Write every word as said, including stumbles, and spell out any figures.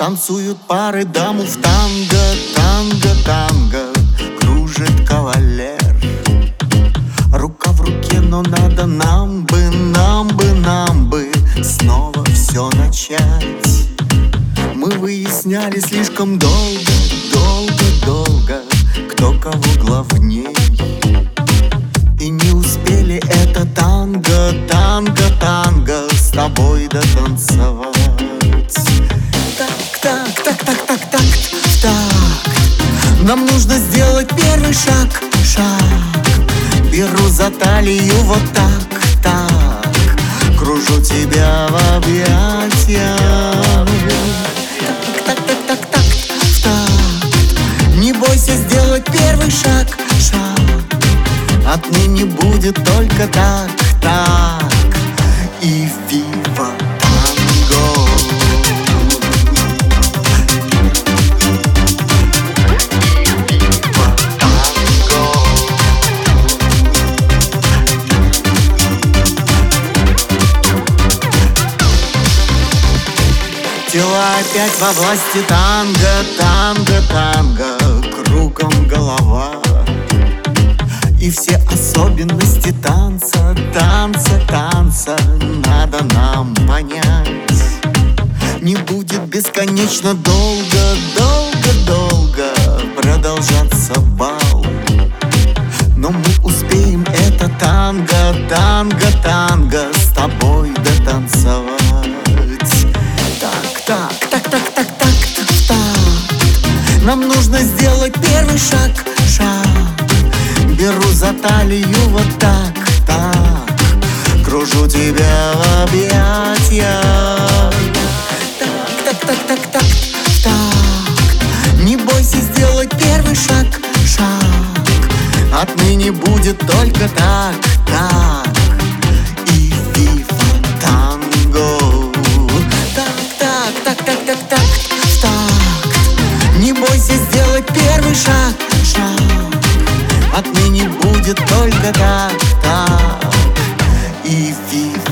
Танцуют пары даму в танго, танго, танго. Кружит кавалер. Рука в руке, но надо нам бы, нам бы, нам бы снова все начать. Мы выясняли слишком долго, долго, долго, кто кого главней. И не успели это танго, танго, танго с тобой дотанцевать. Так, так, так, так, так, так, так. Нам нужно сделать первый шаг, шаг. Беру за талию вот так, так. Кружу тебя в объятиях. Так, так, так, так, так, так. Не бойся сделать первый шаг, шаг. Отныне будет только так, так. И вива танго. Тела опять во власти танго, танго, танго. Кругом голова. И все особенности танца, танца, танца надо нам понять. Не будет бесконечно долго, долго, долго продолжаться бал. Но мы успеем это танго, танго, танго с тобой дотанцевать. Так, так, так, так, так, так, так. Нам нужно сделать первый шаг, шаг. Беру за талию вот так, так. Кружу тебя в объятиях. Так, так, так, так, так, так. Не бойся сделать первый шаг, шаг. Отныне будет только так, так. И вива танго. Так, так, так, так, так, так, так. Не бойся сделать первый шаг, шаг. Отныне будет только так, так. И вива